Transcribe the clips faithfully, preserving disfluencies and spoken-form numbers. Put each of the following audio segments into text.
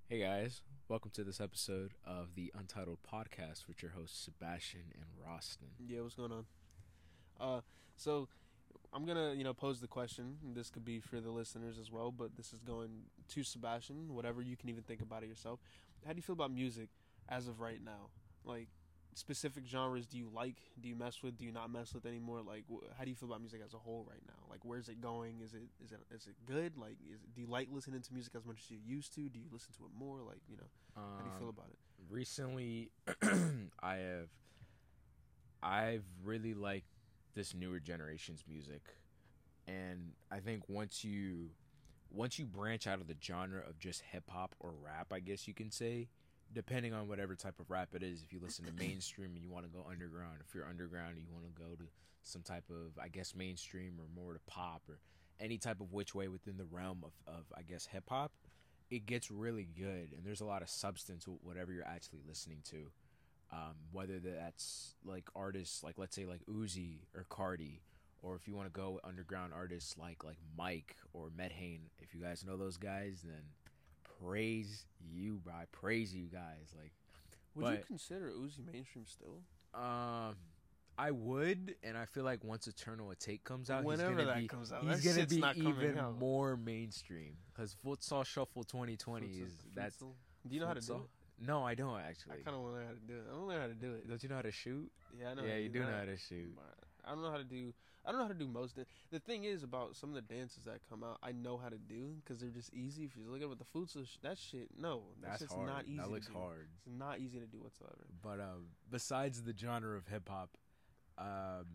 Hey guys, welcome to this episode of the Untitled Podcast with your hosts Sebastian and Roston. Yeah, what's going on? Uh, so I'm gonna, you know, pose the question. This could be for the listeners as well, but this is going to Sebastian. Whatever you can even think about it yourself. How do you feel about music as of right now? Like, specific genres do you like? Do you mess with? Do you not mess with anymore? Like, wh- how do you feel about music as a whole right now? Like, where's it going? Is it is it is it good? Like, is it, do you like listening to music as much as you used to? Do you listen to it more? Like, you know, how do you feel Um, about it? recently, I have I've really liked this newer generation's music, and I think once you once you branch out of the genre of just hip hop or rap, I guess you can say, depending on whatever type of rap it is. If you listen to mainstream and you want to go underground, if you're underground and you want to go to some type of, I guess, mainstream or more to pop or any type of which way within the realm of, of I guess, hip hop, it gets really good. And there's a lot of substance with whatever you're actually listening to. Um, whether that's like artists like, let's say, like Uzi or Cardi, or if you want to go with underground artists like like Mike or Medhane. If you guys know those guys, then praise you, bro. I praise you guys. Like, Would you but consider Uzi mainstream still? um, I would, and I feel like once Eternal Take comes out, he's Whenever gonna that be comes out, he's that gonna shit's be not coming even out. more mainstream because Futsal Shuffle twenty twenty Futsal- is that's. futsal. Do you know how to do futsal- it? No, I don't actually. I kind of want to learn how to do it. I want to learn how to do it. Don't you know how to shoot? Yeah, I know. Yeah, how to you do that. know how to shoot. But I don't know how to do. I don't know how to do most. The, the thing is about some of the dances that come out, I know how to do because they're just easy. If you look at what the futsal, sh- that shit, no, that That's shit's hard. not easy. That looks to do. hard. It's not easy to do whatsoever. But um, besides the genre of hip hop, um,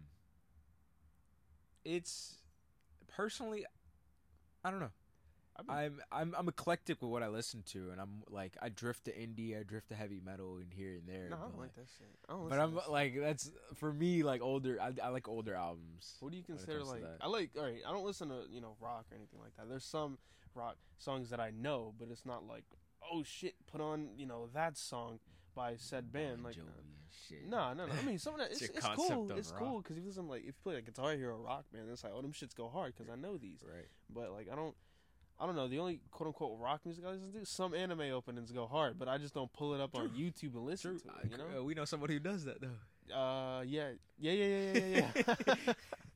it's personally, I don't know. I mean, I'm I'm I'm eclectic with what I listen to, and I'm like I drift to indie, I drift to heavy metal, and here and there. no, I but don't like like, that shit. I don't but listen I'm to that shit. like that's for me like older. I, I like older albums. What do you when it consider comes to like? that. I like. All right, I don't listen to you know rock or anything like that. There's some rock songs that I know, but it's not like oh shit, put on you know that song by said band. Bon Like Jovi and shit. no, no, no. I mean, some of that It's it's, your it's concept cool. of It's rock. cool because if you listen like if you play like Guitar Hero Rock Band, it's like oh them shits go hard because I know these. Right. But like I don't, I don't know. The only quote unquote rock music I listen to, some anime openings go hard, but I just don't pull it up on True. YouTube and listen True. to it. You Uh, know? we know somebody who does that though. Uh, yeah, yeah, yeah, yeah, yeah, yeah.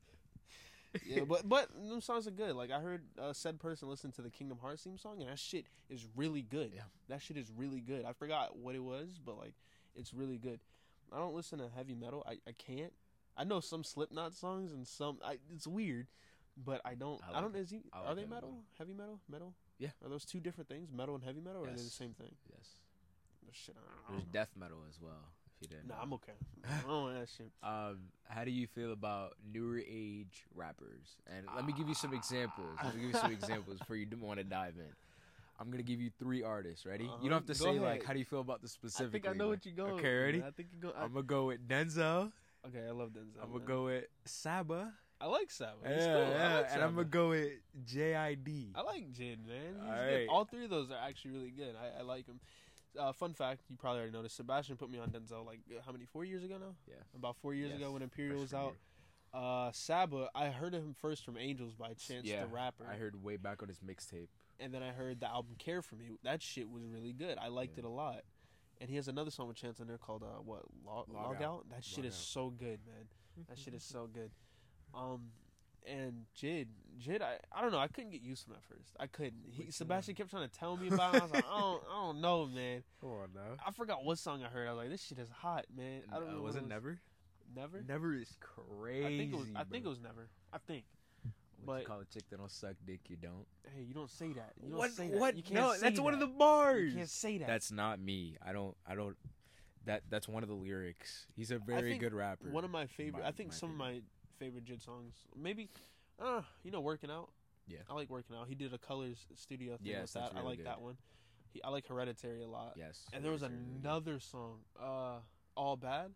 Yeah, but but them songs are good. Like I heard uh, said person listen to the Kingdom Hearts theme song, and that shit is really good. Yeah. That shit is really good. I forgot what it was, but like it's really good. I don't listen to heavy metal. I, I can't. I know some Slipknot songs and some. I, it's weird, but I don't. I I, like don't. it. Is he, I are like they heavy metal? metal. Heavy metal? Metal? Yeah. Are those two different things? Metal and heavy metal, or are they the Yes. same thing? Yes. Oh, shit, I There's don't know. death metal as well. If you didn't. Nah, know. I'm okay. I don't want that shit. Um, how do you feel about newer age rappers? And let me give you some examples. Let me give you some examples before you want to dive in. I'm gonna give you three artists. Ready? Uh-huh. You don't have to Go say ahead. like how do you feel about the I specific. think I know what you go. Okay, ready? I think you go. I, I'm gonna go with Denzel. okay, I love Denzel. I'm gonna man. go with Saba. I like Saba. Yeah, He's cool. I yeah. like And I'm Saba. gonna go with J I D. I like Jid, man. He's All good. right. All three of those are actually really good. I, I like him. Uh, fun fact, you probably already noticed. Sebastian put me on Denzel like uh, how many? Four years ago now. Yeah. About four years Yes. ago when Imperial was Freshman out. Uh, Saba, I heard of him first from Angels by Chance Yeah, the Rapper, I heard way back on his mixtape. and then I heard the album Care for Me. That shit was really good. I liked Yeah. it a lot. And he has another song with Chance on there called uh, what Log, Log Log Out. Out. That shit Log is Out. so good, man. That shit is so good. Um, and Jid, Jid, I, I don't know. I couldn't get used to him at first. I couldn't. He, Which Sebastian one? kept trying to tell me about it. I was like, I don't, I don't know, man. Come on now. I forgot what song I heard. I was like, this shit is hot, man. I don't know. Uh, what was it it was. Never? Never? Never is crazy. I think it was. I bro. think it was never. I think. What you but- call a chick that don't suck dick? You don't. Hey, you don't say that. You don't What? say that. What? You can't No, say that's one of that. the bars. You can't say that. That's not me. I don't. I don't. That that's one of the lyrics. He's a very think good rapper. one of my favorite. my- I think my some opinion. of my favorite Jid songs. Maybe, uh, you know, working out. Yeah. I like working out. He did a Colors studio thing Yes, with that's that. I really like good. that one. He, I like Hereditary a lot. Yes. And there was very, very good. another song, uh, All Bad.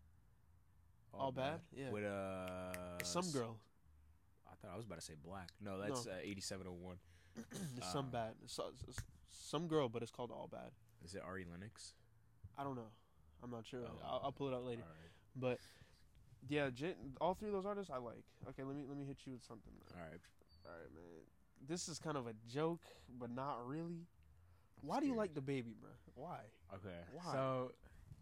All Bad? Yeah. With uh. Some s- girl. I thought I was about to say black. No, that's No. uh, eighty-seven oh one. It's some Um, bad. So, s- some girl, but it's called All Bad. Is it Ari Lennox? I don't know. I'm not sure. Oh. I'll, I'll pull it up later. All right. But yeah, Jid, all three of those artists I like. Okay, let me let me hit you with something. All right. All right, man. This is kind of a joke, but not really. Why do you like the baby, bro? Why? Okay. Why? So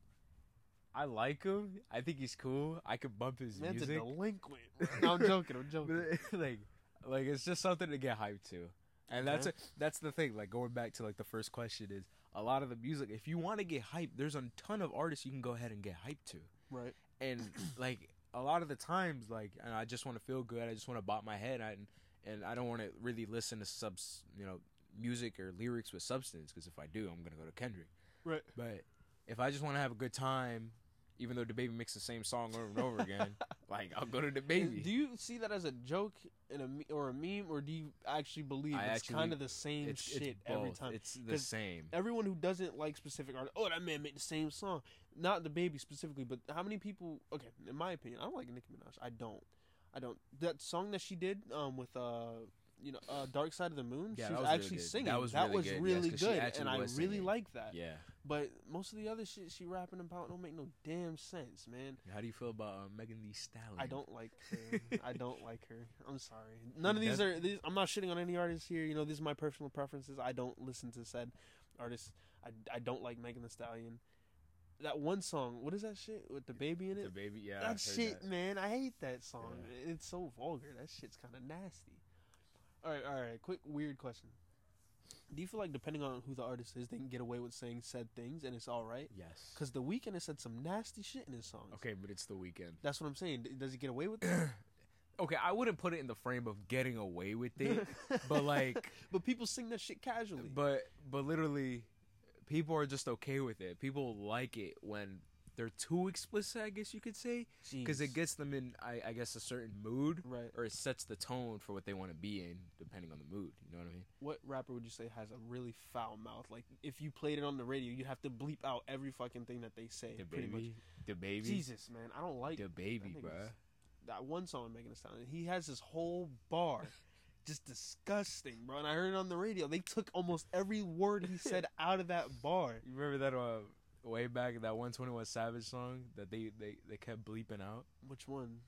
I like him. I think he's cool. I could bump his Man's music. a delinquent. No, I'm joking. I'm joking. But, like, like it's just something to get hyped to, and that's a, that's the thing. Like going back to like the first question is a lot of the music. If you want to get hyped, there's a ton of artists you can go ahead and get hyped to, Right. and like a lot of the times, like and I just want to feel good. I just want to bop my head, and and I don't want to really listen to subs, you know, music or lyrics with substance. Because if I do, I'm gonna go to Kendrick. Right. But if I just want to have a good time, even though DaBaby makes the same song over and over again, like I'll go to DaBaby. Do you see that as a joke in a me- or a meme, or do you actually believe I it's actually- kind of the same It's, shit it's every both. time? It's the 'Cause same. Everyone who doesn't like specific artists, oh, that man made the same song. Not DaBaby specifically, but how many people? Okay, in my opinion, I don't like Nicki Minaj. I don't. I don't. That song that she did um, with uh, you know, uh, Dark Side of the Moon. Yeah, she that was was really actually good. singing. That was really good, yes, really 'cause she good, actually and I was really singing. like that. Yeah. But most of the other shit she rapping about don't make no damn sense, man. How do you feel about uh, Megan Thee Stallion? I don't like her. I don't like her. I'm sorry. None of these are. These, I'm not shitting on any artists here. You know, these are my personal preferences. I don't listen to said artists. I, I don't like Megan Thee Stallion. That one song, what is that shit with the baby in it? DaBaby, yeah. I that heard shit, that. man. I hate that song. Yeah. It's so vulgar. That shit's kind of nasty. All right, all right. Quick, weird question. Do you feel like depending on who the artist is, they can get away with saying said things and it's all right? Yes. Because The Weeknd has said some nasty shit in his songs. Okay, but it's The Weeknd. That's what I'm saying. D- Does he get away with that? Okay, I wouldn't put it in the frame of getting away with it, but like, but people sing that shit casually. but but literally, people are just okay with it. People like it when they're too explicit, I guess you could say, because it Jeez. gets them in, I, I guess, a certain mood, Right. or it sets the tone for what they want to be in, depending on the mood. You know what I mean? What rapper would you say has a really foul mouth? Like, if you played it on the radio, you'd have to bleep out every fucking thing that they say. The pretty much. baby, the baby, Jesus, man, I don't like the baby, that bro. nigga's- that one song Megan Thee Stallion. He has this whole bar, just disgusting, bro. And I heard it on the radio. They took almost every word he said out of that bar. You remember that uh, way back that one twenty-one Savage song that they, they, they kept bleeping out? Which one?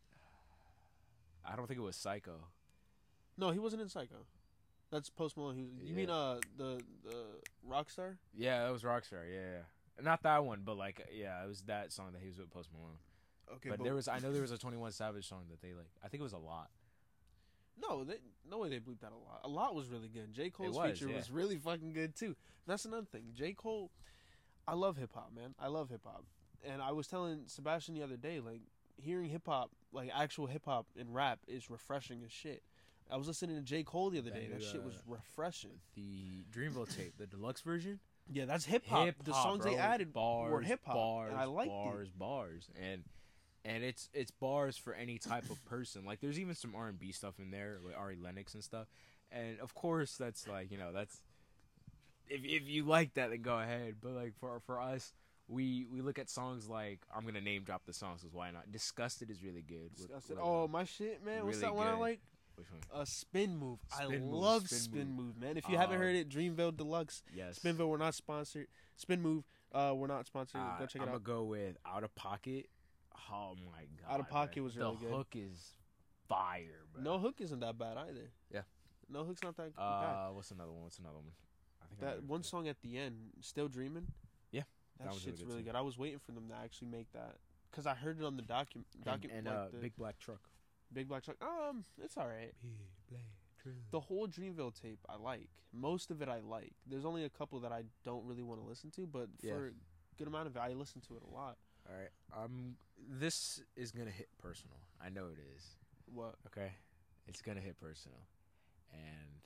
I don't think it was Psycho. No, he wasn't in Psycho. That's Post Malone. He was, you Yeah. mean uh the the Rockstar? Yeah, that was Rockstar. Yeah, yeah. Not that one, but like, yeah, it was that song that he was with Post Malone. Okay, but, there was, I know there was a twenty-one Savage song that they like. I think it was a lot. No, they, no way they bleeped that a lot. A lot was really good. J. Cole's was, feature yeah. was really fucking good too. That's another thing. J. Cole, I love hip hop, man. I love hip hop. And I was telling Sebastian the other day, like, hearing hip hop, like actual hip hop and rap is refreshing as shit. I was listening to J. Cole the other day, and that That, shit was uh, refreshing. The Dreamville tape, the deluxe version. Yeah, that's hip hop. Hip The hop, songs they bro. added bars, were hip hop, bars, and I liked bars, it. bars, and and it's it's bars for any type of person. Like there's even some R and B stuff in there, like Ari Lennox and stuff. And of course, that's like you know that's if if you like that, then go ahead. But like for for us, we we look at songs like I'm gonna name drop the songs, because why not? Disgusted is really good. with- Disgusted. with, Oh uh, my shit, man! What's really that one I good. like? which one? A spin move. I Spin Move, love Spin spin, Move. move. man. If you haven't Uh, heard it, Dreamville Deluxe. Yes. Spinville, we're not sponsored. Spin Move, uh, we're not sponsored. Uh, Go check it I'm out. gonna go with Out of Pocket. Oh my god. Out of Pocket man. was really the good. The hook is fire, bro. No Hook isn't that bad either. Yeah. No Hook's not that bad. Uh, what's another one? What's another one? I think I That remember one that. song at the end, Still Dreaming. Yeah, that, that was really shit's good really too. good. I was waiting for them to actually make that because I heard it on the docu. And, docu and like uh, the Big Black Truck. Big Black Truck. Um, it's all right. Big Black Truck. The whole Dreamville tape I like. Most of it I like. There's only a couple that I don't really want to listen to, but Yeah. for a good amount of it, I listen to it a lot. All right. Um, this is gonna hit personal. I know it is. What? Okay, it's gonna hit personal, and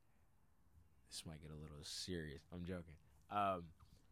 this might get a little serious. I'm joking. Um,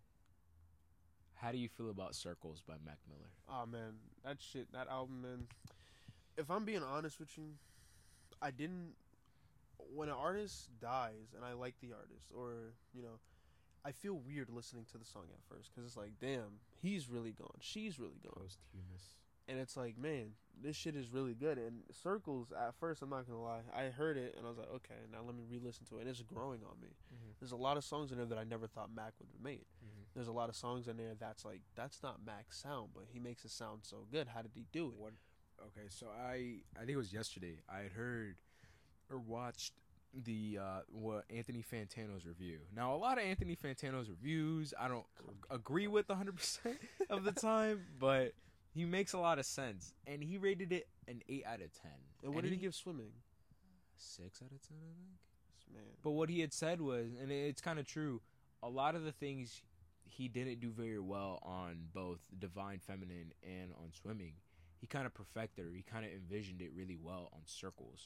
how do you feel about Circles by Mac Miller? Oh man, that shit, that album, man. If I'm being honest with you, I didn't. When an artist dies, and I like the artist, or you know, I feel weird listening to the song at first because it's like, damn, he's really gone, she's really gone, Posthumous. and it's like, man, this shit is really good. And Circles, at first, I'm not gonna lie, I heard it and I was like, okay, now let me re-listen to it, and it's growing on me. Mhm. There's a lot of songs in there that I never thought Mac would have made. Mhm. There's a lot of songs in there that's like, that's not Mac's sound, but he makes it sound so good. How did he do it? What? Okay, so I I think it was yesterday. I had heard or watched the uh, what Anthony Fantano's review. Now, a lot of Anthony Fantano's reviews I don't agree with one hundred percent of the time, but he makes a lot of sense. And he rated it an eight out of ten. And what and did he, he give swimming? six out of ten, I think. Man. But what he had said was, and it's kind of true, a lot of the things he didn't do very well on both Divine Feminine and on Swimming, he kind of perfected or he kind of envisioned it really well on Circles.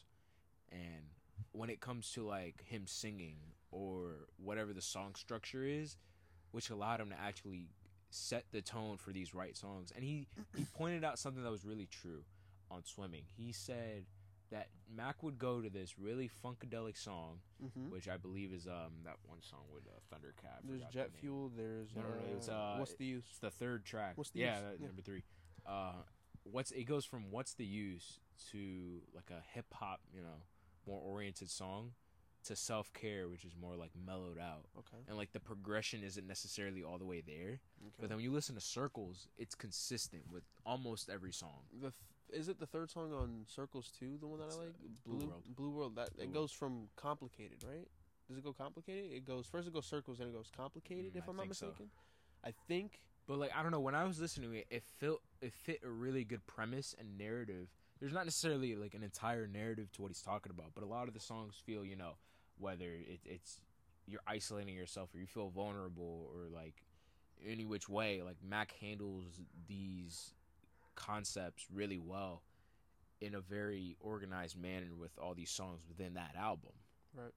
And when it comes to like him singing or whatever the song structure is, which allowed him to actually set the tone for these right songs. And he, he pointed out something that was really true on Swimming. He said that Mac would go to this really funkadelic song, Mm-hmm. which I believe is um that one song with uh, Thundercat. There's Forgot Jet the name. Fuel. There's No, no, no, uh, it's, uh, What's the Use? It's the third track. What's the yeah, Use? that- Yeah. number three. Uh, what's it goes from What's the Use to like a hip hop, you know, more oriented song, to Self Care, which is more like mellowed out, Okay. and like the progression isn't necessarily all the way there. Okay. But then when you listen to Circles, it's consistent with almost every song. The th- is it the third song on Circles two? The one that It's, I uh, like, Blue World. Blue World. That Blue it World. goes from complicated, right? Does it go complicated? It goes first. It goes Circles, then it goes complicated. Mm, if I I'm not think so. mistaken, I think. But like I don't know, when I was listening to it, it felt it fit a really good premise and narrative. There's not necessarily like an entire narrative to what he's talking about, but a lot of the songs feel, you know, whether it, it's you're isolating yourself or you feel vulnerable or like any which way, like Mac handles these concepts really well in a very organized manner with all these songs within that album. Right.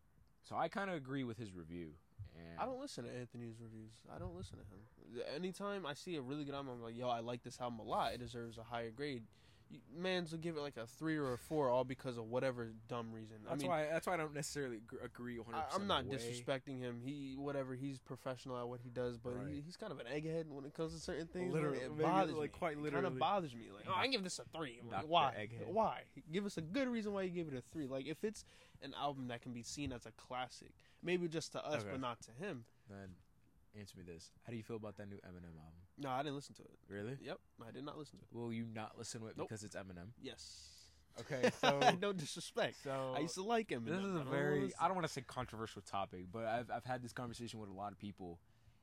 So I kind of agree with his review. And I don't listen to Anthony's reviews. I don't listen to him. Anytime I see a really good album, I'm like, yo, I like this album a lot. It deserves a higher grade. You, mans will give it like a three or a four, all because of whatever dumb reason. That's I mean, why that's why I don't necessarily gr- agree one hundred I, percent I'm not way. disrespecting him. He whatever he's professional at what he does, but Right. he, he's kind of an egghead when it comes to certain things. Literally, it maybe, bothers like, me. quite It kind literally. of bothers me. Like, oh, I give this a three. I'm like, Doctor why? Egghead. Why? Give us a good reason why you give it a three. Like, if it's an album that can be seen as a classic, maybe just to us, Okay. but not to him. Then answer me this: how do you feel about that new Eminem album? No, I didn't listen to it. Really? Yep, I did not listen to it. Will you not listen to it Nope. because it's Eminem? Yes. Okay, so no disrespect. so I used to like him. this is a very I don't want to say controversial topic, but I've I've had this conversation with a lot of people,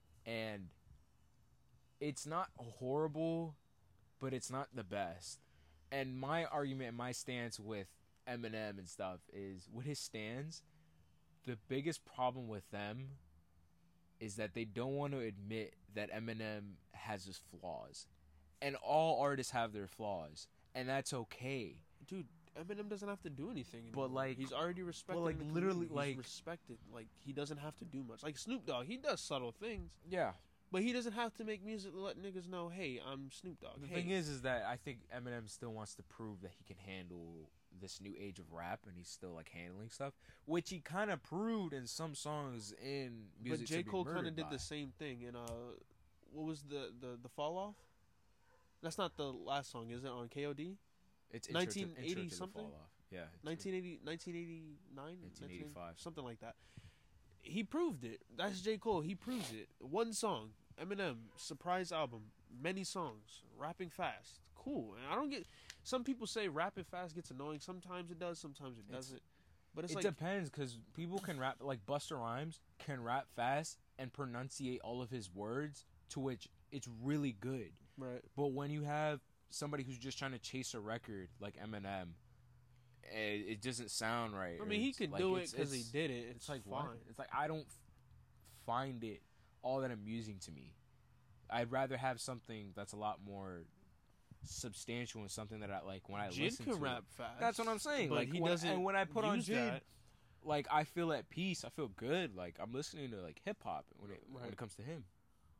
and it's not horrible, but it's not the best. And my argument, my stance with Eminem and stuff is with his stands, the biggest problem with them is that they don't want to admit that Eminem has his flaws. And all artists have their flaws, and that's okay. Dude, Eminem doesn't have to do anything But, anymore. like- he's already respected. like, in the literally, community. He's like- respected. Like, he doesn't have to do much. Like Snoop Dogg, he does subtle things, Yeah. but he doesn't have to make music to let niggas know, hey, I'm Snoop Dogg. The hey. thing is, is that I think Eminem still wants to prove that he can handle this new age of rap, and he's still like handling stuff, which he kind of proved in some songs in music. but J. to Be Cole kind of Murdered did by. the same thing. In uh, what was the the the fall off? That's not the last song, is it? On K O D, It's intro to- nineteen eighty intro to the something? Fall Off. Yeah, it's- nineteen eighty, nineteen eighty-nine, nineteen eighty-five. something like that. He proved it. That's J. Cole. He proves it. One song, Eminem, surprise album, many songs, rapping fast. Cool. And I don't get. Some people say rapping fast gets annoying. Sometimes it does. Sometimes it It's- doesn't. But it's it like depends because people can rap like Busta Rhymes can rap fast and pronunciate all of his words, to which it's really good. right. But when you have somebody who's just trying to chase a record like Eminem, it, it doesn't sound right. I or mean, he it's- could like, do it it's- because he it's- did it. It's, It's like fine. what? It's like I don't f- find it all that amusing to me. I'd rather have something that's a lot more substantial and something that I like when I Jid listen can to rap it. fast. That's what I'm saying. But like he when, doesn't. and when I put on use Jid, that. like I feel at peace. I feel good. Like I'm listening to like hip hop when it when Right. it comes to him.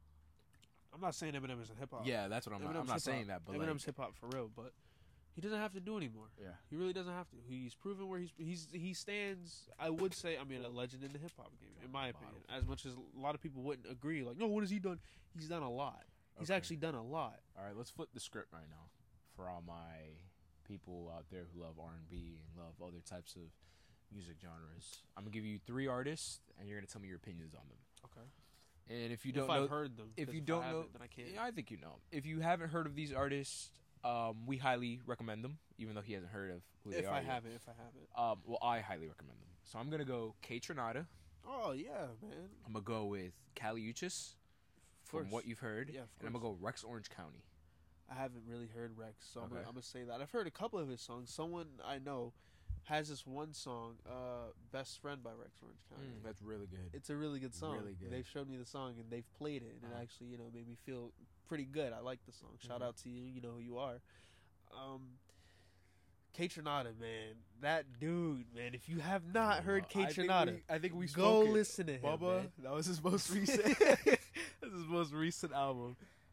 I'm not saying Eminem isn't hip hop. Yeah, that's what I'm. Eminem's I'm not hip-hop. saying that, but Eminem's like, hip hop for real, but he doesn't have to do anymore. yeah. He really doesn't have to. He's proven where he's he's he stands. I would say, I mean, a legend in the hip hop game, in my opinion. As much as a lot of people wouldn't agree, like, no, what has he done? He's done a lot. He's Okay. actually done a lot. All right, let's flip the script right now for all my people out there who love R and B and love other types of music genres. I'm gonna give you three artists, and you're gonna tell me your opinions on them. Okay. And if you If don't I've know, heard them, if 'cause you I don't know, haven't, then I can't. yeah, I think you know. If you haven't heard of these artists, Um, we highly recommend them, even though he hasn't heard of who they If are. I yet. haven't, if I haven't. Um, well, I highly recommend them. So I'm gonna go Kate Trinata. Oh yeah, man. I'm gonna go with Cali Uchis, Of from course. what you've heard. Yeah, of And I'm gonna course. go Rex Orange County. I haven't really heard Rex, so I'm, gonna, Okay. I'm gonna say that. I've heard a couple of his songs. Someone I know has this one song, uh, "Best Friend" by Rex Orange County. that's really good. It's a really good song. Really good. They've showed me the song and they've played it, and Uh-huh. it actually, you know, made me feel pretty good. I like the song. Shout Mhm. out to you. You know who you are. Um, Kate Trinata, man, that dude, man. If you have not heard Kate Trinata, I think we go spoke it. listen to him, Bubba, man. that was his most recent. That's his most recent album.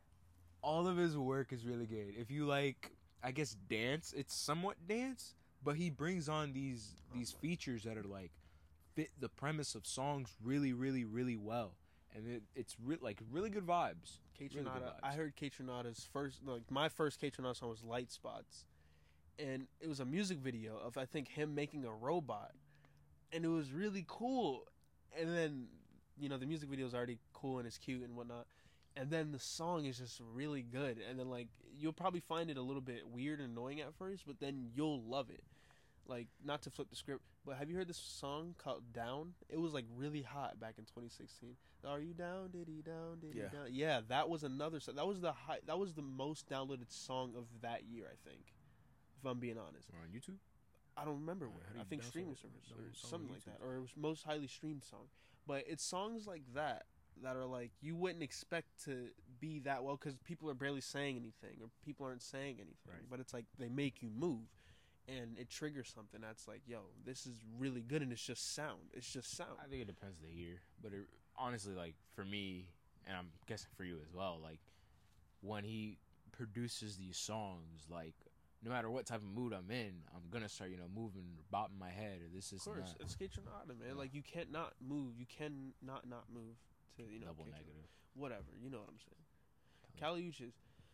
All of his work is really good. If you like, I guess dance, it's somewhat dance, but he brings on these these features that are like fit the premise of songs really, really, really well, and it, it's re- like really good vibes. Kate Really good Trinata. vibes. I heard Kate Trinata's first, like my first Kate Trinata song was "Light Spots," and it was a music video of I think him making a robot, and it was really cool. And then you know the music video is already cool and it's cute and whatnot, and then the song is just really good. And then like you'll probably find it a little bit weird and annoying at first, but then you'll love it. Like not to flip the script, but have you heard this song called "Down"? It was like really hot back in twenty sixteen. Are you down? Diddy down? Diddy Yeah. down? Yeah, that was another song. That was the high, that was the most downloaded song of that year, I think. If I'm being honest, We're on YouTube. I don't remember Uh, where. how do I you think download- streaming service or download a song on something like YouTube? that, or it was most highly streamed song. But it's songs like that that are like you wouldn't expect to be that well because people are barely saying anything or people aren't saying anything. Right. But it's like they make you move. And it triggers something that's like, yo, this is really good, and it's just sound. It's just sound. I think it depends the year, but it, honestly, like for me, and I'm guessing for you as well, like when he produces these songs, like no matter what type of mood I'm in, I'm gonna start, you know, moving, or bopping my head, or this Of is course, not it's Kate Trinata, man. Yeah. Like you can't not move. You can not not move to you know double Kate Trinata. negative. Whatever. You know what I'm saying. Tell Kali Uchis.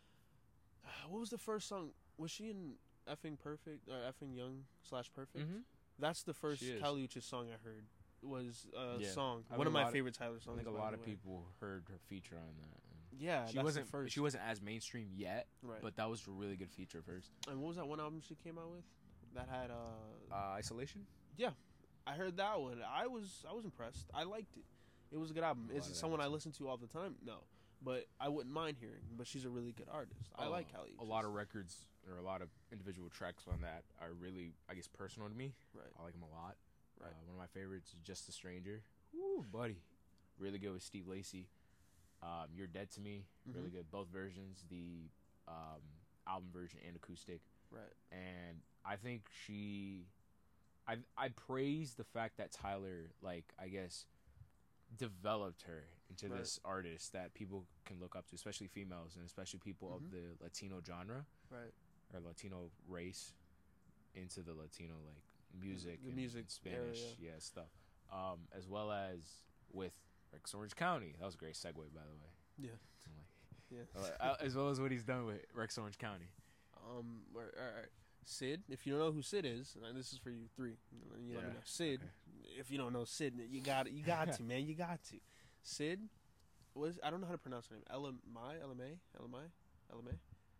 What was the first song? Was she in Effing Perfect or Effing Young slash Perfect? Mm-hmm. That's the first She is. Kali Uchis song I heard. Was a Yeah. song. I One think of a my lot of- favorite Tyler songs. I think a by lot the of way. people heard her feature on that. and Yeah, she that's wasn't. the first. She wasn't as mainstream yet, right. but that was a really good feature of hers. And what was that one album she came out with? That had uh, Uh, Isolation. I heard that one. I was I was impressed. I liked it. It was a good album. A Is lot it of someone I that listen to all the time? No, but I wouldn't mind hearing. But she's a really good artist. I Uh, like Kali. A lot of records or a lot of individual tracks on that are really, I guess, personal to me. Right. I like them a lot. Right. Uh, one of my favorites is Just a Stranger. Woo, buddy. Really good with Steve Lacy. Um, You're Dead to Me. Really Mhm. good. Both versions, the um, album version and acoustic. Right. And I think she, I I praise the fact that Tyler, like I guess, developed her into Right. this artist that people can look up to, especially females and especially people Mhm. of the Latino genre Right. or Latino race into the Latino like music, The and, music and Spanish, area. yeah, stuff. Um, as well as with Rex Orange County. That was a great segue, by the way. Yeah. I'm like- Yeah. uh, as well as what he's done with Rex Orange County. Um. All right, all right. Sid. If you don't know who Sid is, and this is for you three. You let me Yeah, know. Sid. okay. If you don't know Sid, you got it. You got to, man. You got to. Sid. Was I don't know how to pronounce her name. Elamai. Elamai. Elamai. Elamai.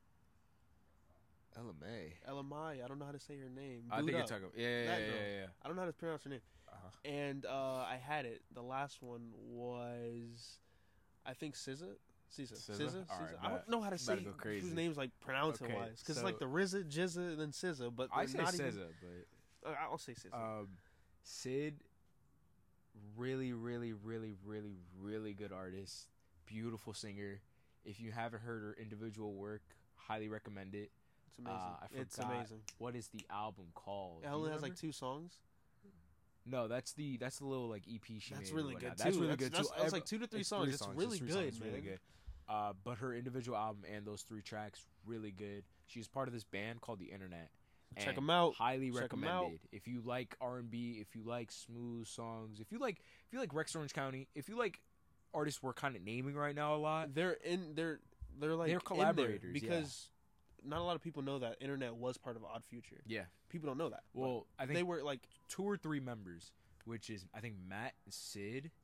L M A. Elamai. I don't know how to say her name. I Dude think you're up. talking. Yeah, yeah, That yeah, girl. yeah, yeah. I don't know how to pronounce her name. Uh-huh. And uh, I had it. The last one was, I think, S Z A. S Z A. S Z A? S Z A. S Z All A. right, I don't bet. know how to say Better go crazy. whose names like pronouncing Okay, wise because so- it's like the R Z A, J Z A, and then S Z A. But I they're say not S Z A, even. but Uh, I'll say S Z A. um, Sid, really, really, really, really, really good artist, beautiful singer. If you haven't heard her individual work, highly recommend it. it's amazing. uh, I it's forgot. amazing. What is the album called? It Do you only has remember? like two songs. No, that's the that's the little like E P she That's made. or really whatnot. good That's too. really That's- good that's- too. that's Every- like two to three it's songs. It's songs, really three good, songs, really man. good. Uh, but her individual album and those three tracks really good. She's part of this band called The Internet. Check and 'em out. Highly Check 'em out. recommended. If you like R and B, if you like smooth songs, if you like if you like Rex Orange County, if you like artists we're kind of naming right now a lot. They're in. They're they're like They're in there collaborators, because not a lot of people know that Internet was part of Odd Future. Yeah. People don't know that. but Well, I think they were like two or three members, which is I think Matt and Sid.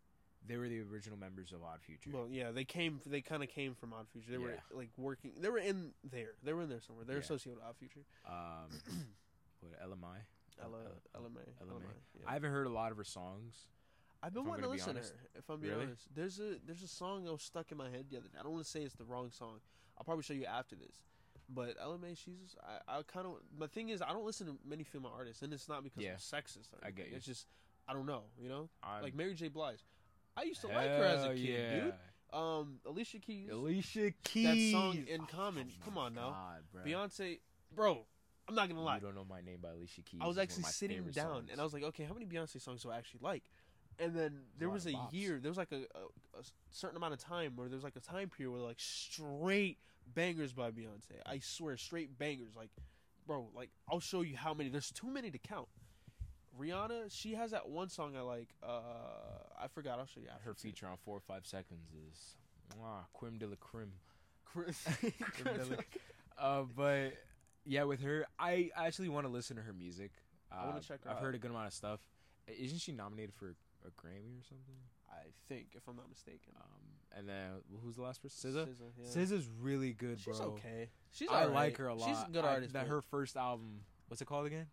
They were the original members of Odd Future. Well, yeah, they came. They kind of came from Odd Future. They were Yeah. like working. They were in there. They were in there somewhere. They're Yeah. associated with Odd Future. Um, what L M I? Ella, L- L M A. L M A. L M A, yeah. I haven't heard a lot of her songs. I've been if I'm wanting to gonna be listen to honest. her. If I'm being Really? honest, there's a there's a song that was stuck in my head the other day. I don't want to say it's the wrong song. I'll probably show you after this. But L M A, she's I, I kind of. My thing is, I don't listen to many female artists, and it's not because Yeah. I'm sexist. Or I get anything. you. It's just I don't know. You know, I'm, like Mary J. Blige. I used to like her as a Hell kid, yeah. dude. Um, Alicia Keys. Alicia Keys. That song In Oh Common. my Come on now. God, bro. Beyonce, bro. I'm not gonna lie. You don't know my name by Alicia Keys. I was is one of actually my sitting favorite down songs. and I was like, okay, how many Beyonce songs do I actually like? And then there lot was of a bops. year, there was like a, a, a certain amount of time where there was like a time period where like straight bangers by Beyonce. I swear, straight bangers. Like, bro, like I'll show you how many. There's too many to count. Rihanna, she has that one song I like. Uh, I forgot. I'll show you after. her feature on four or five seconds is mwah, creme de la creme. Chris. Creme de la- uh, but yeah, with her, I actually want to listen to her music. Uh, I wanna check her I've out. heard a good amount of stuff. Isn't she nominated for a Grammy or something? I think, if I'm not mistaken. Um, and then who's the last person? S Z A. S Z A, yeah. S Z A's really good, bro. She's okay. She's I alright. like her a lot. She's a good I- artist. that but- her first album. What's it called again?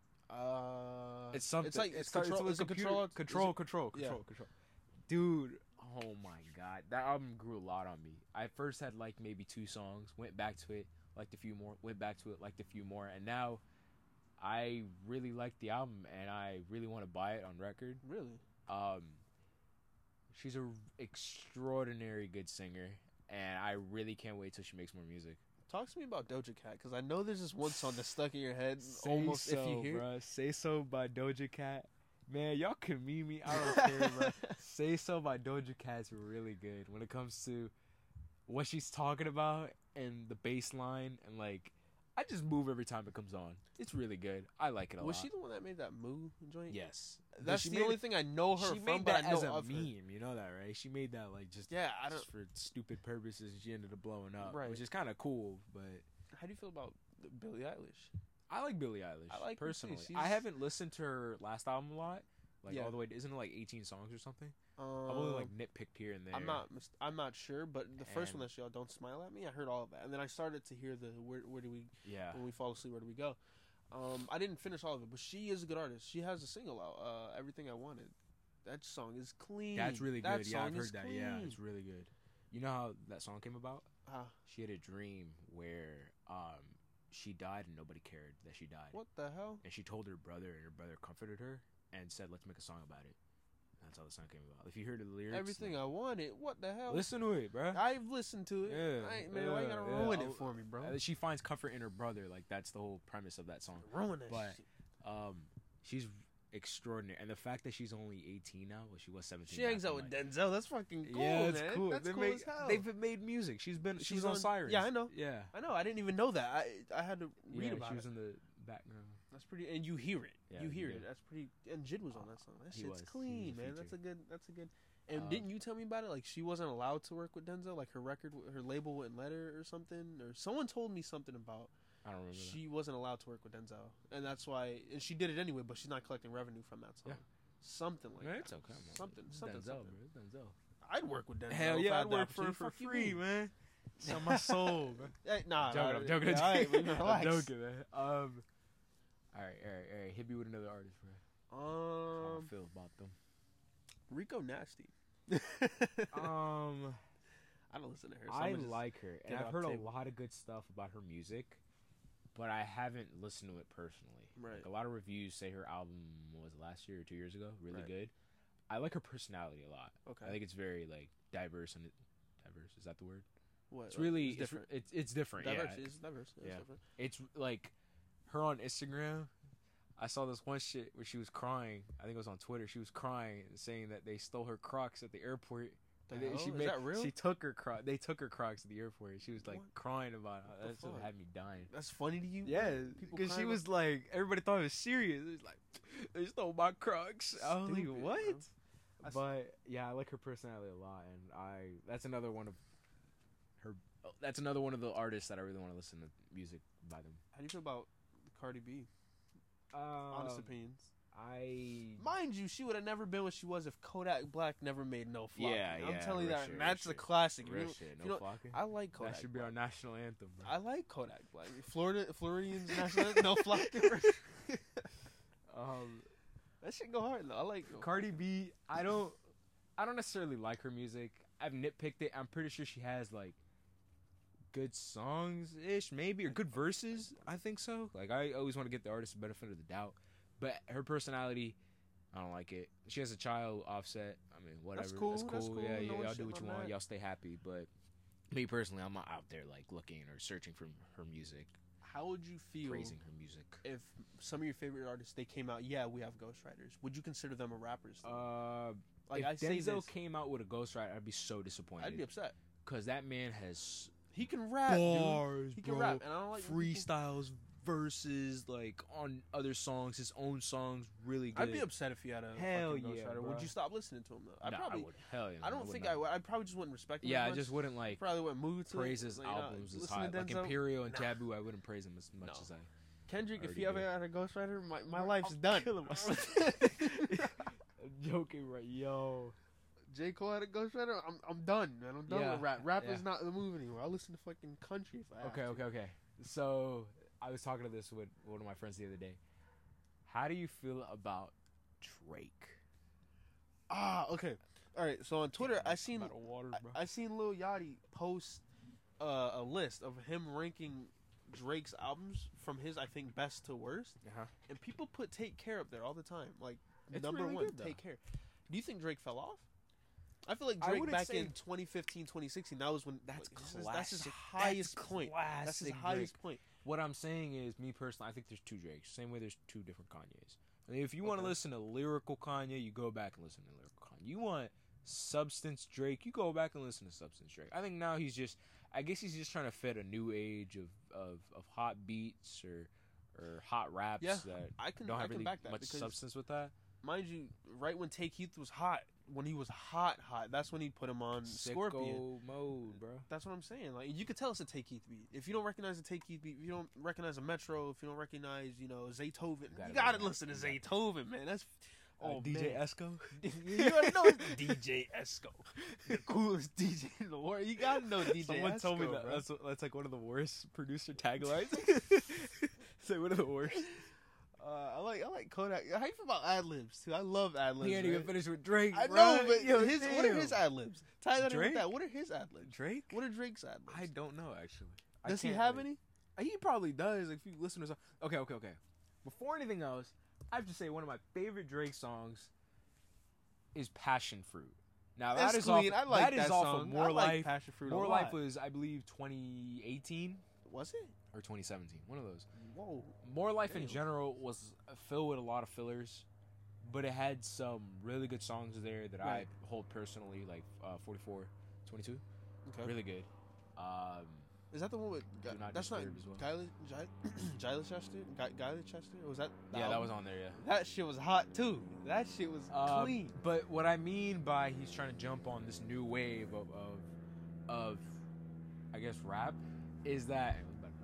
Uh, It's something. It's like it's, starts control. with It's a computer- control. control, is it- control, yeah. control, control. Dude, oh my god, that album grew a lot on me. I first had like maybe two songs, went back to it, liked a few more, went back to it, liked a few more, and now I really like the album and I really want to buy it on record. Really? Um, she's a extraordinary good singer, and I really can't wait till she makes more music. Talk to me about Doja Cat, because I know there's this one song that's stuck in your head. Say almost so, if you hear. bruh. Say So by Doja Cat. Man, y'all can meme me. I don't care, bro. Say So by Doja Cat's really good when it comes to what she's talking about and the bass line, and like I just move every time it comes on. It's really good. I like it a Was lot. she the one that made that Moo joint? Yes. That's She the made only it- thing I know her she from, made but that I know as a of her. meme. You know that, right? She made that like just Yeah, I don't. just for stupid purposes, and she ended up blowing up, Right. which is kind of cool. But How do you feel about Billie Eilish? I like Billie Eilish. I like her too. personally. She's- I haven't listened to her last album a lot, like Yeah. all the way. Isn't it like eighteen songs or something? Um, I've only like nitpicked here and there. I'm not. mis- I'm not sure, but the first one And- that she all "Don't Smile at Me," I heard all of that, and then I started to hear the "Where, where do we Yeah. when we fall asleep, where do we go?" Um, I didn't finish all of it, but she is a good artist. She has a single out, uh, "Everything I Wanted." That song is clean. That's really That good. Yeah, I've song is heard that. Yeah, clean. it's really good. You know how that song came about? Ah, She had a dream where um she died and nobody cared that she died. what the hell? And she told her brother, and her brother comforted her and said, "Let's make a song about it." That's how the song came about. If you heard the lyrics, Everything like, I wanted. What the hell? listen to it, bro. I've listened to it. Yeah, I ain't, man, why you gotta yeah, ruin yeah. it for me, bro? Uh, She finds comfort in her brother. Like that's the whole premise of that song. Ruin that but- shit. Um, she's extraordinary, and the fact that she's only eighteen now, well, she was seventeen. She back hangs in, out with like- Denzel. That's fucking cool, yeah, it's man. cool. That's they cool make, as hell. They've made music. She's been. She She's was on, on- Sirens. yeah, I know. Yeah. I know. I didn't even know that. I I had to read yeah, about she it. was in the background. That's pretty, and you hear it. Yeah, you hear you it. do. That's pretty. And Jid was on that song. That He shit's was. He was clean, a man. That's a feature. good. That's a good. And Um, didn't you tell me about it? Like she wasn't allowed to work with Denzel. Like her record, her label wouldn't let her, or something. Or someone told me something about I don't remember. she wasn't allowed to work with Denzel, and that's why. And she did it anyway, but she's not collecting revenue from that song. Yeah. Something like that. Yeah, that. it's okay. Man. Something, It's something, Denzel, something. bro. It's Denzel. I'd work with Denzel. Hell if I yeah, had I'd the work for opportunity. for Fuck you, free, mean? man. Sell my soul, bro. Hey, nah, joking, nah, I'm joking. yeah, I'm all right, joking. man, relax. I'm joking, man. Um, all right, all right, all right. Hit me with another artist, bro. How Um, I feel about them. Rico Nasty. Um, I don't listen to her. So I I'ma just- like her, and get I've off heard a table. lot of good stuff about her music, but I haven't listened to it personally. Right. Like, a lot of reviews say her album was it, last year or two years ago, really Right. good. I like her personality a lot. Okay. I think it's very like diverse and it, diverse. Is that the word? What? It's what? really It's it's different. It's it's different. Diverse. Yeah, It's diverse. Yeah, Yeah. It's different. it's like her on Instagram. I saw this one shit where she was crying. I think it was on Twitter. She was crying and saying that they stole her Crocs at the airport. The And they- hell? she Is made- that real? She took her Crocs. They took her Crocs at the airport. She was like What? crying about it. the That's what fuck? had me dying. That's funny to you? Yeah, People because she crying was like, everybody thought it was serious. It was like, they stole my Crocs. I was like, Stupid, what? bro. I s- But yeah, I like her personality a lot, and I that's another one of her. That's another one of the artists that I really want to listen to music by them. How do you feel about Cardi B? Um, Honest opinions. I Mind you, she would have never been what she was if Kodak Black never made No Flocking. Yeah, I'm yeah, telling you real that. shit, and real that's a shit. classic. real You know- shit. you No know, flocking. I like Kodak That should be Black. our national anthem, bro. I like Kodak Black. Florida, Floridians national No Flocking. um, That shit go hard though. I like Cardi B. I don't. I don't necessarily like her music. I've nitpicked it. I'm pretty sure she has like good songs ish, maybe, or good verses. I think so. Like I always want to get the artist the benefit of the doubt, but her personality, I don't like it. She has a child, Offset. I mean, whatever. That's cool, That's that's cool. cool. Yeah, No yeah. one Y'all do shitting what you on want. that. Y'all stay happy. But me personally, I'm not out there like looking or searching for her music, How would you feel praising her music. if some of your favorite artists they came out? Yeah, we have ghostwriters. Would you consider them a rappers? Still? Uh, like if I say Denzel this, came out with a ghostwriter, I'd be so disappointed. I'd be upset. Because that man has He can rap, bars, dude. He can bro. rap, and I don't like when people- freestyles, verses, like on other songs, his own songs, really good. I'd be upset if he had a Hell fucking yeah, ghostwriter. bro. Would you stop listening to him though? I Nah, probably. I would. Hell yeah. I don't would think not. I would. I probably just wouldn't respect him. Yeah, as I much. just wouldn't like probably wouldn't move to praise it. his Like, you know, albums as listen high. to Like Denzel. Imperial and Nah. Taboo, I wouldn't praise him as much No. as I. Kendrick, if already he ever did. had a ghostwriter, my, my Bro, life's I'm done. killing myself. I'm joking, right? Yo. J. Cole had a ghostwriter, I'm I'm done, man. I'm done Yeah, with rap. Rap yeah. is not the move anymore. I'll listen to fucking country if I have Okay, to. okay, okay. So I was talking to this with one of my friends the other day. How do you feel about Drake? Ah, okay. All right. So on Twitter, I seen Out of water, bro. I, I seen Lil Yachty post uh, a list of him ranking Drake's albums from his I think best to worst, uh-huh. and people put Take Care up there all the time, like It's number really one. good, though. Take Care. Do you think Drake fell off? I feel like I Drake wouldn't back say- in twenty fifteen, twenty sixteen, that was when That's like, his- classic. That's his highest That's point. That's his classic highest Drake. point. What I'm saying is, me personally, I think there's two Drakes. Same way there's two different Kanyes. I mean, if you want to Okay. listen to lyrical Kanye, you go back and listen to lyrical Kanye. You want substance Drake, you go back and listen to substance Drake. I think now he's just, I guess he's just trying to fit a new age of, of, of hot beats or or hot raps Yeah, that I can don't I have can really back that much because substance with that. mind you, right when Take Heath was hot, when he was hot, hot, that's when he put him on Scorpion. Sicko mode, bro. That's what I'm saying. Like you could tell it's a Take Heath beat. If you don't recognize a Take Heath beat, if you don't recognize a Metro, if you don't recognize, you know, Zaytoven, Gotta you gotta know. listen to You Zaytoven, man. That's oh Uh, D J man. Esco. you already know it's D J Esco, the coolest D J in the world. You gotta know D J. Someone Esco, told me that. bro. That's that's like one of the worst producer taglines. It's like one of the worst. Uh, I like I like Kodak. How you feel about ad libs too? I love ad libs. He ain't even finished with Drake. I bro. know, but Yo, his what are damn. his ad libs? Tie that in with Drake? that. What are his ad libs? Drake? What are Drake's ad libs? I don't know actually. I Does he can't, have like- any? He probably does. If you listen to some. Okay, okay, okay. Before anything else, I have to say one of my favorite Drake songs is "Passion Fruit." Now that That's is clean. off. I like that that is off song. of More I like Life. Passion Fruit a More lot. Life was, I believe, twenty eighteen Was it? or twenty seventeen. One of those. Whoa. More Life in Damn. general was filled with a lot of fillers, but it had some really good songs there that Right. I hold personally, like uh, forty-four twenty-two. Okay. Really good. Um, Is that the one with? Do Not that's not Disturb as well. Gyla Gyla Chester. Guy Gyla Chester. Or was that? the yeah, that album? was on there, yeah. That shit was hot too. That shit was Um, clean. But what I mean by he's trying to jump on this new wave of, of, of I guess, rap, is that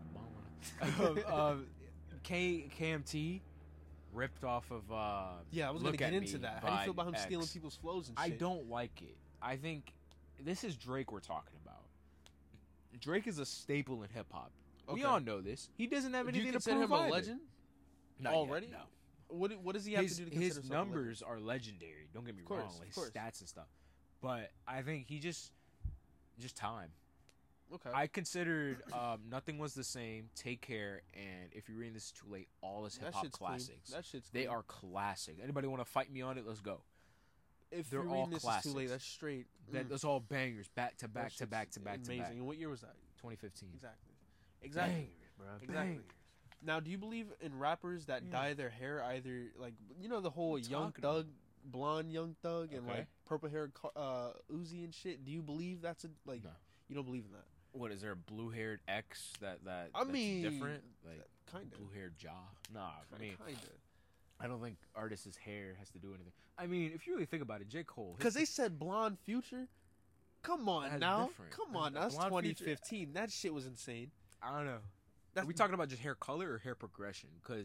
of, of K KMT ripped off of. Uh, Yeah, I was Look gonna get at into Me that. How do you by feel about him X. stealing people's flows and I shit? don't like it. I think this is Drake we're talking about. Drake is a staple in hip hop. We Okay. all know this. He doesn't have Do you anything to consider prove him a either. legend Not already? Yet, no. What What does he have his, to do to consider his himself a legend? numbers are legendary. Don't get me Of course, wrong, of like his course. stats and stuff. But I think he just, just time. Okay. I considered um, Nothing Was the Same, Take Care, and If You're Reading This Too Late, all his hip that hop shit's clean. classics. That shit's They clean. are classic. Anybody want to fight me on it? Let's go. If they're you're all reading this is too late, classics. that's straight. That, mm, that's all bangers, back to that back to shit's back to back amazing. to back. And what year was that? twenty fifteen. Exactly. Exactly. Bangers, bro. Exactly. Bangers. Now, do you believe in rappers that Yeah. dye their hair either like you know the whole What you Young talking Thug, blonde Young Thug, and Okay. like purple hair uh, Uzi and shit? Do you believe that's a like? No. You don't believe in that? What is there a blue haired X that that I that's mean, different? Like kind of. blue haired jaw? Nah, I mean kind of. I don't think artist's hair has to do anything. I mean, if you really think about it, J. Cole. his- Because they said blonde Future. Come on That's now, different. come That's- on. That's Blonde twenty Future- fifteen. That shit was insane. I don't know. That's Are we talking about just hair color or hair progression? Because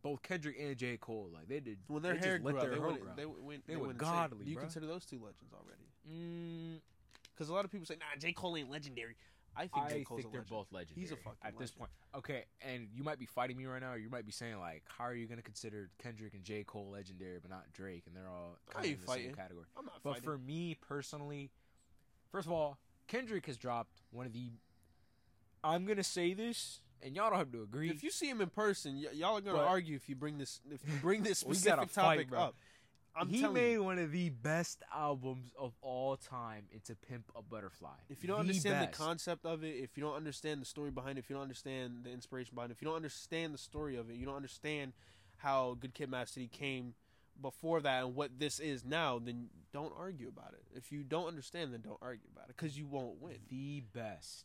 both Kendrick and J. Cole, like they did When their they hair just let grew out, their they hair went, grow. they went, They they were went insane. godly, Do you bro. consider those two legends already? Mm, Because a lot of people say, nah, J. Cole ain't legendary. I think J. I Cole's think a they're legend. both legendary. He's a fucking at this legend. point. Okay, and you might be fighting me right now, or you might be saying like, how are you gonna consider Kendrick and J. Cole legendary, but not Drake, and they're all I kind of ain't in the fighting. same category. I'm not But fighting. for me personally, first of all, Kendrick has dropped one of the. I'm gonna say this, and y'all don't have to agree. If you see him in person, y- y'all are gonna But- argue if you bring this if you bring this We gotta specific fight, topic bro. up. I'm he telling made you, one of the best albums of all time into Pimp a Butterfly. if you don't The understand best. the concept of it, if you don't understand the story behind it, if you don't understand the inspiration behind it, if you don't understand the story of it, you don't understand how Good Kid, Mad City came before that and what this is now, then don't argue about it. If you don't understand, then don't argue about it because you won't win. The best.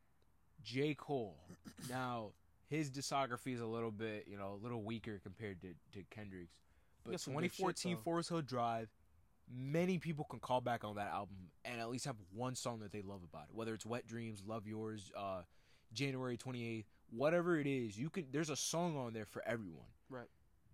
J. Cole. Now, his discography is a little bit, you know, a little weaker compared to, to Kendrick's. But got some good twenty shit, fourteen though. Forest Hill Drive, many people can call back on that album and at least have one song that they love about it. Whether it's Wet Dreams, Love Yours, uh, January twenty-eighth, whatever it is, you can. There's a song on there for everyone. Right.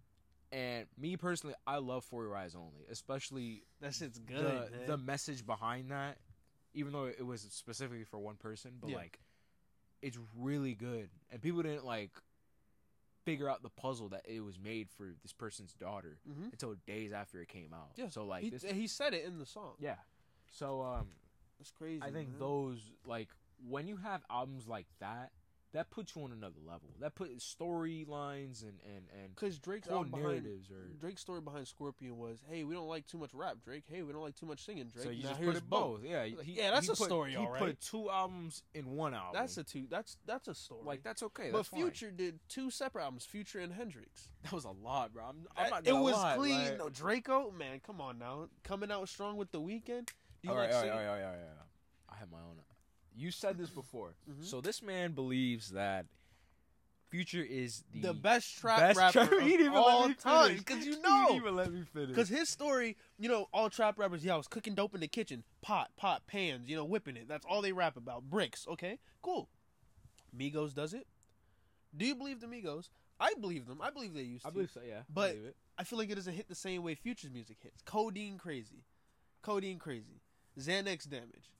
And me personally, I love For Your Eyes Only, especially That shit's good. the man. the message behind that, even though it was specifically for one person, but Yeah. like it's really good, and people didn't like figure out the puzzle that it was made for this person's daughter Mhm. until days after it came out. Yeah. So like he, this, he said it in the song. yeah. So um, That's crazy. I think man. those like when you have albums like that, that puts you on another level. That puts storylines and and and Because Drake's whole album behind, narratives are. Drake's story behind Scorpion was, hey, we don't like too much rap, Drake. Hey, we don't like too much singing, Drake. So you now just here's put it both, yeah. Like, he- yeah, that's he a put- story, He all right. put two albums in one album. That's a two. That's that's a story. like that's okay. but That's fine. Future did two separate albums, Future and Hendrix. That was a lot, bro. I'm, I'm That- not it gonna was lie, clean. like- No, Draco, man, come on now, coming out strong with the Weeknd. Do you all like right, all right, singing? all right, all right, all right, all right. I have my own. You said this before. Mhm. So this man believes that Future is the, The best trap best rapper trap- He didn't of even let all me time. finish. Because you He know, didn't even let me finish. because his story, you know, all trap rappers, yeah, I was cooking dope in the kitchen, pot, pot, pans, you know, whipping it. That's all they rap about. Bricks, okay, cool. Migos does it. Do you believe the Migos? I believe them. I believe they used to. I believe so. Yeah, I But- believe it. I feel like it doesn't hit the same way Future's music hits. Codeine crazy, Codeine crazy, Xanax damage.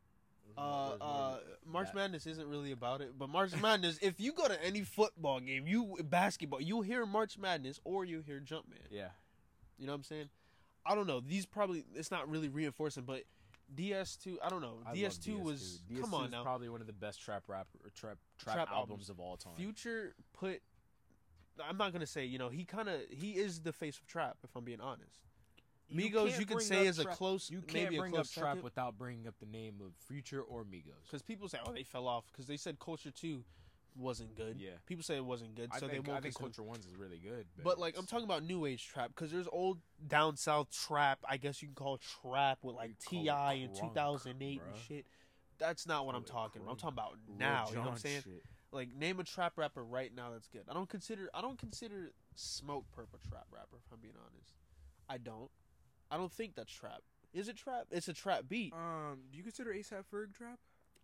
Uh, uh, March that- Madness isn't really about it, but March Madness. If you go to any football game, you basketball, you'll hear March Madness or you hear Jumpman. yeah. You know what I'm saying? I don't know. These probably it's not really reinforcing, but D S two. I don't know. I D S love two was D S two. come D S two on is now. Probably one of the best trap rap or trap trap, Trap albums, albums. of all time. Future put. I'm not gonna say you know he kind of he is the face of trap if I'm being honest. Migos, can't you can bring say up is a trap- close. You can't maybe a bring up close trap second. without bringing up the name of Future or Migos. Because people say, oh, they fell off because they said Culture Two wasn't good. Yeah. People say it wasn't good, I so think, they I won't. think consider- Culture Ones is really good. But like I'm it's- talking about new age trap because there's old down south trap. I guess you can call it trap with like You call it T I in crunk, two thousand eight and bruh. shit. That's not what Call I'm it talking about. I'm crunk. talking about Lil now. You know what I'm Jon saying? shit. Like name a trap rapper right now that's good. I don't consider. I don't consider Smoke Purple trap rapper. If I'm being honest, I don't. I don't think that's trap. Is it trap? It's a trap beat. Um, do you consider ASAP Ferg trap?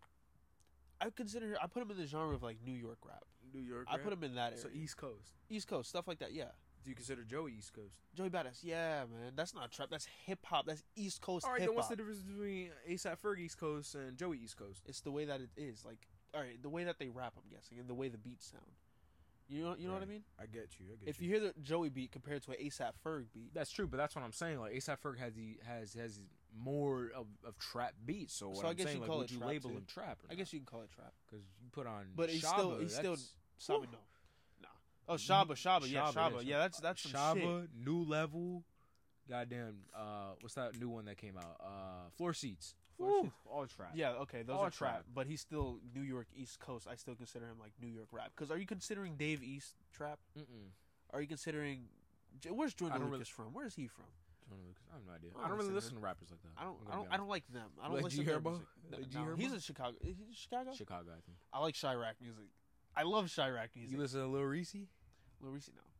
I consider. I put him in the genre of like New York rap. New York. I put him in that area. So East Coast. East Coast stuff like that. Yeah. Do you consider Joey East Coast? Joey Badass. Yeah, man. That's not trap. That's hip hop. That's East Coast All right, hip then what's hop. the difference between ASAP Ferg East Coast and Joey East Coast? It's the way that it is. Like, all right, the way that they rap. I'm guessing, and the way the beats sound. You know. You know what I Right. mean? I get you. I get If you hear the Joey beat compared to an ASAP Ferg beat, That's true, but that's what I'm saying. Like ASAP Ferg has the has has more of, of trap beats. So what So I I'm guess saying, you like, call would it you trap, label too. him trap? Or I guess you can call it trap. because you put on. But he's Shaba, still- he's still- that's- Saba, no, no. Oh, Shaba, Shaba, yeah, Shaba, yeah. That's that's some Shaba, shit. New Level, goddamn. Uh, what's that new one that came out? Uh, Floor Seats. Floor Woo, Seats. all trap. Yeah, okay, those All are trap. trap. But he's still New York East Coast. I still consider him like New York rap. Because are you considering Dave East trap? Mm-mm. Are you considering? J- Where's Jordan I don't Lucas really- from? Where is he from? Jordan Lucas. I have no idea. I I don't don't really listen listen to to rappers like that. I don't. I'm I gonna don't. be I don't honest. like them. I don't Like listen G to their Herbo? music. Like No, G no, Herbo? he's in Chicago. Is he Chicago? Chicago, I think. I like Chirac music. I love Chirac music. You listen to Lil Reese? Lil Reese, no.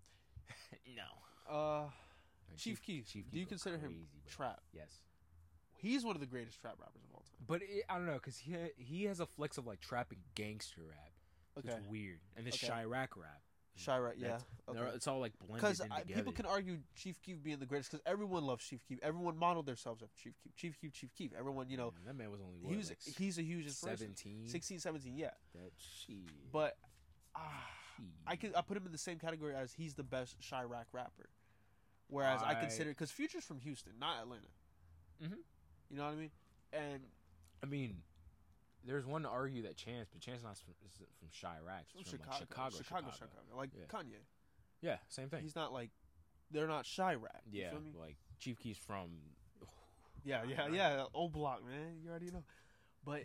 no. Uh, Like, Chief Keef. Chief Do you Keef go consider him crazy, bro. trap? Yes. He's one of the greatest trap rappers of all time. But it, I don't know, because he ha- he has a flex of like trap and gangster rap. So Okay. It's weird. And this Okay. Chirac rap. Chirac, yeah. That's- they're- Okay. It's all like blended Because in together. people can argue Chief Keef being the greatest because everyone loves Chief Keef. Everyone modeled themselves after Chief Keef. Chief Keef, Chief Keef. Everyone, you know, Man, that man was only what, he was like he's a huge inspiration. seventeen. sixteen, seventeen, yeah. That shit. But ah, Shit. I could I put him in the same category as he's the best Chirac rapper. Whereas I, I- consider because Future's from Houston, not Atlanta. Mhm. You know what I mean? And I mean, there's one to argue that Chance, but Chance not from, is from Chirac. from It's from Chicago, like Chicago, Chicago, Chicago. Chicago, like Yeah. Kanye. Yeah, same thing. He's not like they're not Chirac. You yeah, feel me? like Chief Keef's from. Yeah, yeah, yeah. Old block, man. You already know. But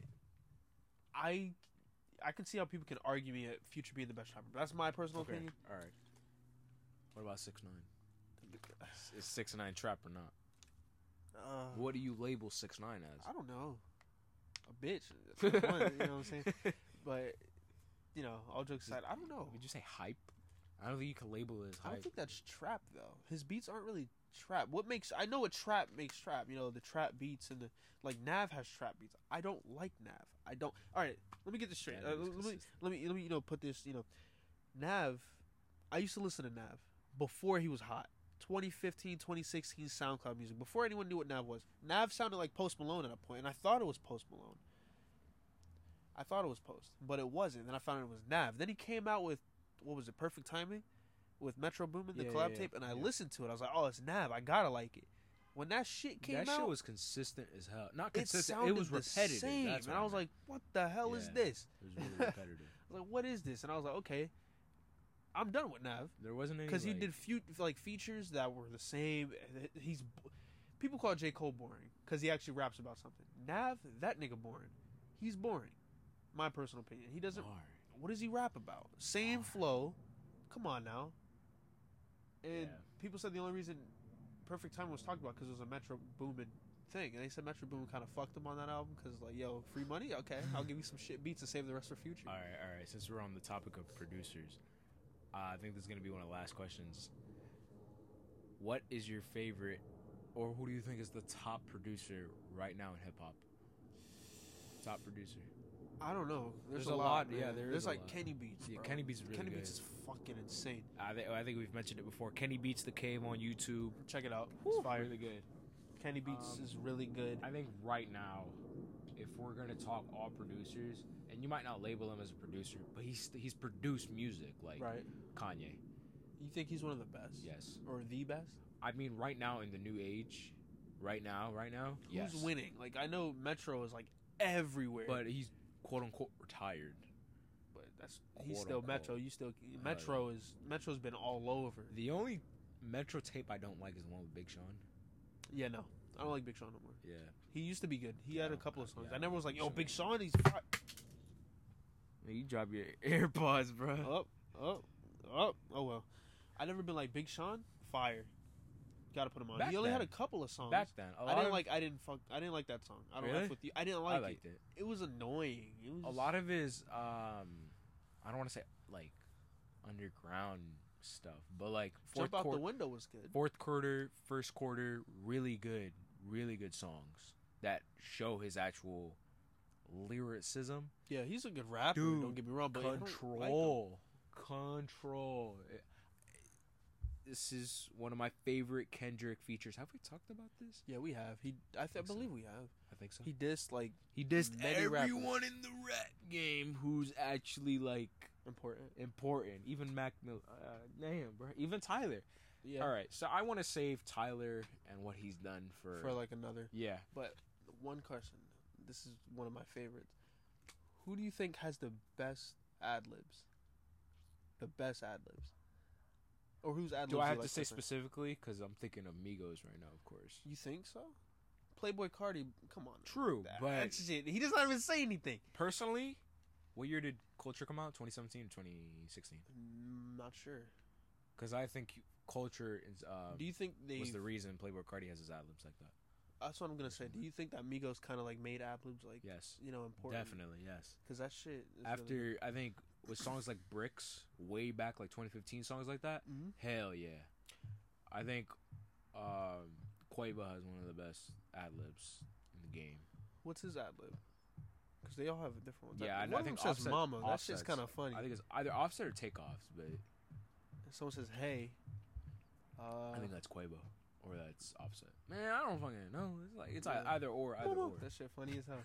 I, I can see how people can argue me at Future being the best rapper. But that's my personal Okay, opinion. all right. What about six nine? Is six nine trap or not? Uh, What do you label six nine as? I don't know. A bitch. That's not fun, you know what I'm saying? But you know, all jokes aside, I don't know. Would you say hype? I don't think you can label it as I hype. don't think that's trap though. His beats aren't really trap. What makes I know what trap makes trap. You know the trap beats and the like. Nav has trap beats. I don't like Nav. I don't. All right, let me get this straight. Yeah, Uh, Nav is let me consistent. let me let me you know put this. You know, Nav. I used to listen to Nav before he was hot. twenty fifteen, twenty sixteen SoundCloud music. Before anyone knew what Nav was. Nav sounded like Post Malone at a point, and I thought it was Post Malone. I thought it was Post, but it wasn't. Then I found out it was Nav. Then he came out with what was it? Perfect Timing. With Metro Boomin, the Yeah, collab yeah, tape, and I yeah. listened to it. I was like, "Oh, it's Nav. I gotta like it." When that shit came that out, shit was consistent as hell. Not it consistent. sounded It was the repetitive. same, That's and what I was meant. like, "What the hell is Yeah. this?" It was really repetitive. I was like, "What is this?" And I was like, "Okay, I'm done with Nav There wasn't any because he like- did few like features that were the same." He's people call J. Cole boring because he actually raps about something. Nav, that nigga boring. He's boring. My personal opinion. He doesn't. Bar. What does he rap about? Same Bar. flow. Come on now. And Yeah. people said the only reason Perfect Time was talked about because it was a Metro Boomin thing, and they said Metro Boomin kind of fucked him on that album because like, yo, free money, okay, I'll give you some shit beats and save the rest for Future. All right, all right. Since we're on the topic of producers, uh, I think this is gonna be one of the last questions. What is your favorite, or who do you think is the top producer right now in hip hop? Top producer. I don't know. There's, There's a, a lot. lot, Man. yeah, there There's is a like lot. Kenny Beats. Yeah, bro. Kenny Beats is really Kenny good. Beats is fucking insane. I, th- I think we've mentioned it before. Kenny Beats the Cave on YouTube. Check it out. Woo, It's fire. really good. Kenny Beats Um, is really good. I think right now, if we're gonna talk all producers, and you might not label him as a producer, but he's he's produced music like Right. Kanye. You think he's one of the best? Yes. Or the best? I mean, right now in the new age, right now, right now, yes. Who's winning? Like I know Metro is like everywhere, But he's quote unquote retired. but that's he's Quote, still unquote. Metro. You still Metro is Metro's been all over. The only Metro tape I don't like is the one with Big Sean. Yeah, no, I don't like Big Sean no more. Yeah. He used to be good. He had a Yeah, couple of yeah, songs. I I never was like, Big yo, Sean. Big Sean, he's fi- You drop your AirPods, bro. up, up, up. Oh well, I never been like Big Sean. Fire, gotta put him on. Back he only had then. a couple of songs. Back then, a I lot didn't of, like. I didn't fuck. I didn't like that song. I don't Really? F with you. I didn't I like liked it. it. It was annoying. It was A lot of his, um, I don't want to say like underground stuff, but like fourth Jump Out quarter, the Window was good. fourth quarter, first quarter, really good, really good songs that show his actual lyricism. Yeah, he's a good rapper. Dude, don't get me wrong, but I don't like him. Control, control. It- This is one of my favorite Kendrick features. Have we talked about this? Yeah, we have. He, I, th- I think so. believe we have. I think so. He dissed like He dissed many everyone in the rap game who's actually like important. important. Even Mac Mill. Uh, damn, bro. Even Tyler. Yeah, All right, so I want to save Tyler and what he's done for. for like another. yeah, But one question. This is one of my favorites. Who do you think has the best ad libs? The best ad libs. Or whose ad libs? do I you have like to say different? specifically? Because I'm thinking of Migos right now, of course. You think so? Playboy Cardi, come on. True, That- but that's shit. He does not even say anything. personally, what year did Culture come out? twenty seventeen or twenty sixteen? Mm, not sure. Because I think Culture is, uh, Do you think they? was the reason Playboy Cardi has his ad libs like that. That's what I'm gonna say. Do you think that Migos kind of like made ad libs like Yes, you know important? definitely, yes. Because that shit. Is After I think with songs like Bricks, way back like twenty fifteen songs like that. hmm Hell yeah, I think um, Quavo has one of the best ad libs in the game. what's his ad lib? Because they all have different ones. Yeah, I, I, one I of think them says Offset- "Mama." That shit's Offset's- kind of funny. I think it's either Offset or Takeoffs, but someone says hey. Uh, I think that's Quavo or that's Offset. Man, I don't fucking know. It's like it's yeah. either or, either or. That shit funny as hell.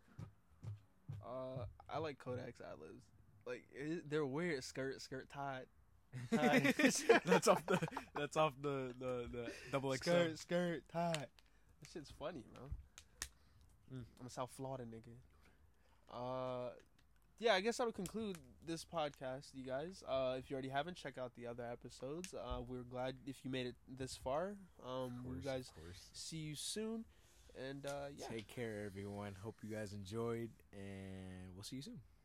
Uh, I like Kodak's ad-libs. Like it, they're weird. Skirt, skirt, tied. tied. that's off the. That's off the the, the double X L. Skirt, skirt, tied. That shit's funny, bro. Mm. I'm a South Florida nigga. Uh, yeah, I guess that'll conclude this podcast, you guys. Uh, if you already haven't, check out the other episodes. Uh, we're glad if you made it this far. Um, we guys see you soon, and uh, yeah. Take care, everyone. Hope you guys enjoyed, and we'll see you soon.